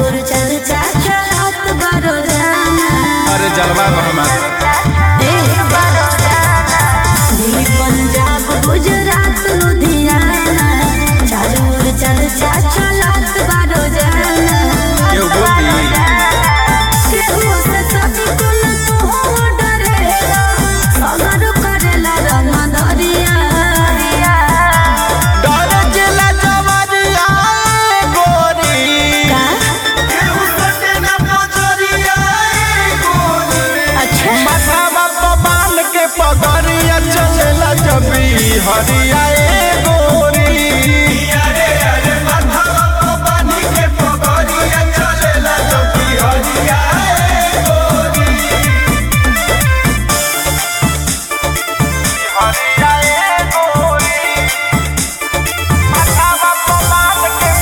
अरे जलवा पंजाब गुजरात लुधियाना चारों ओर चर्चा चलत बारो जाना क्यों बोलती केहू से सभी कुल तू डरेला सगर करेला रंग दरिया डर जिला जवारिया गोरी का केहू सटे न पचरिया गोरी अच्छा माथावा बाल के पगड़िया चलेला जबी हरिया गोरी अरे अरे माथावा बाल के पगड़िया चलेला जबी हरिया गोरी हरिया गोरी माथावा बाल के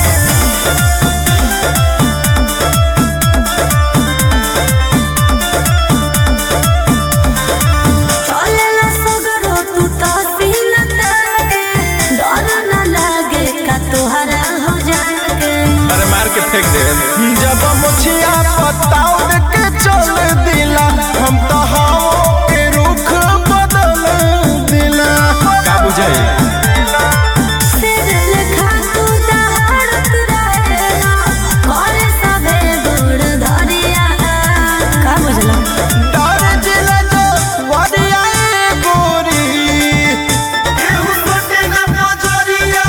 चलेला सगरो तू तो सीना ताके डर न लागे का तोहरा हो जाके अरे मार के फेंक दे जब मुछिया पताओ के चल दिला हम तो हाओ के रुख बदल दिला का बुझाई सिर लेखा तू दहाड़त रहेला करे सभे गुड़ धरिया का बुझला डर जिला जो वरिया गोरी केहू सटे न पजरिया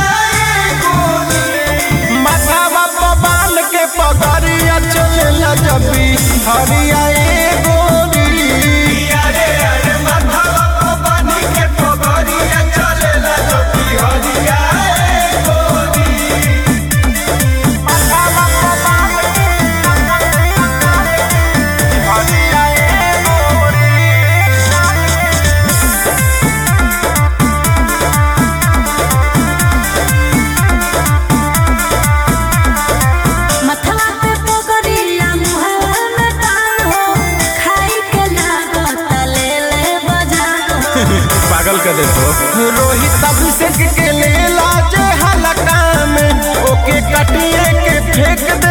गोरी माथावा बाल के पगड़िया चलेला जबी हरिया गोरी अरे अरे माथावा बाल के पगड़िया चलेला जबी हरिया गोरी माथावा बाल के हरिया गोरी मथवा पे पगड़िया मुहवा में तान हो खाई के लागत ले ले बजान हो पागल कर दे तो रोहित अभिषेक के ले लाज हलका में ओके कटिए के फेंक दे